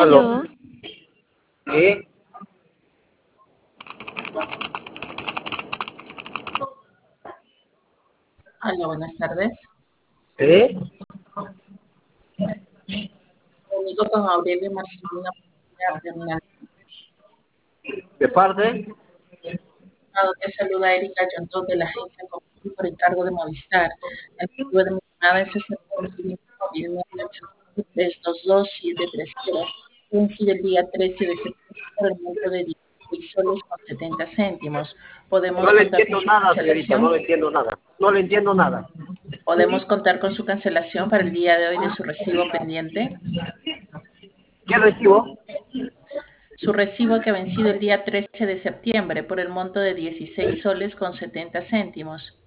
Aló. Aló, Sí, Hola, buenas tardes. sí. Comunico con Aurelio Marcelino Hernández. ¿De parte? Te saluda Erika Yontot de la agencia Confús por encargo de Movistar. El motivo de mi llamada es acerca del cliente móvil 98322-730, que coincide el día 13 de septiembre por el monto de 16 soles con 70 céntimos. No ¿Podemos le contar con entiendo su nada, señorita, no le cancelación? entiendo nada. No le entiendo nada. ¿Podemos contar con su cancelación para el día de hoy de su recibo pendiente? ¿Qué recibo? Su recibo que ha vencido el día 13 de septiembre por el monto de 16 soles con 70 céntimos.